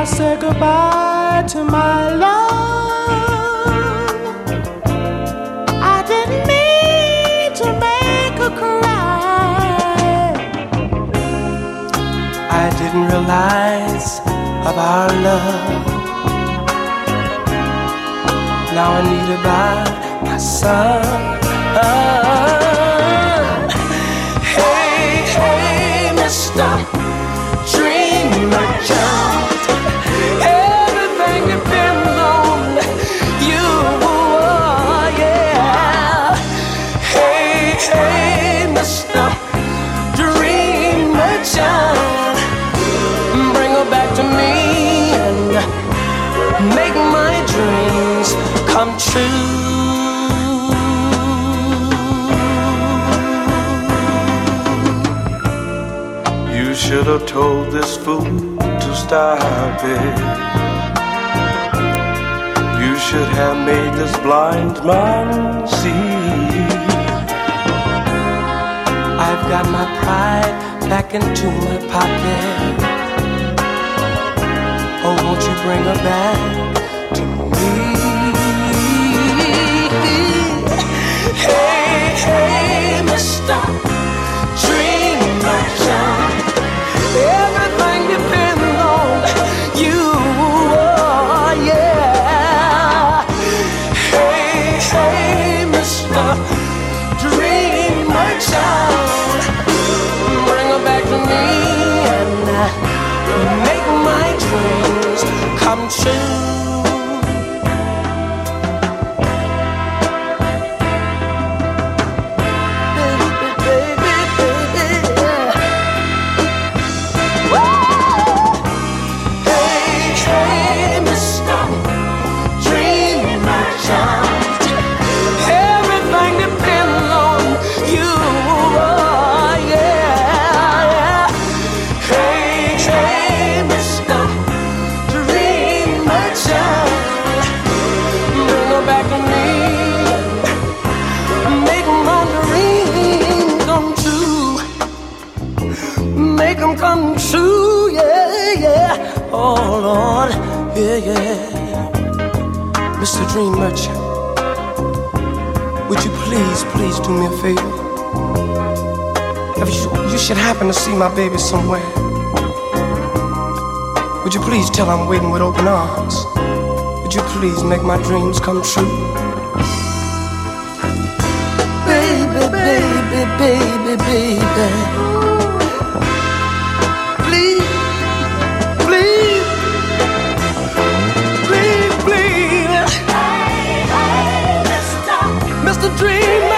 say goodbye to my love. I didn't mean to make her cry. I didn't realize of our love. Now I need her by my side. Hey, hey, Mr. Dream Merchant, everything depends on you, yeah. Hey, hey, Mr. Dream Merchant, bring her back to me and make my dreams come true. You should have told this fool to stop it. You should have made this blind man see. I've got my pride back into my pocket. Oh, won't you bring her back to me? Hey, hey, Mr. Dream Merchant, everything depends on you, yeah. Hey, hey, Mr. Dream Merchant, bring her back to me and make my dreams come true. Come true, yeah, yeah. Oh Lord, yeah, yeah. Mr. Dream Merchant, would you please, please do me a favor? If you should happen to see my baby somewhere, would you please tell her I'm waiting with open arms? Would you please make my dreams come true? Baby, baby, baby, baby. Mr. Dream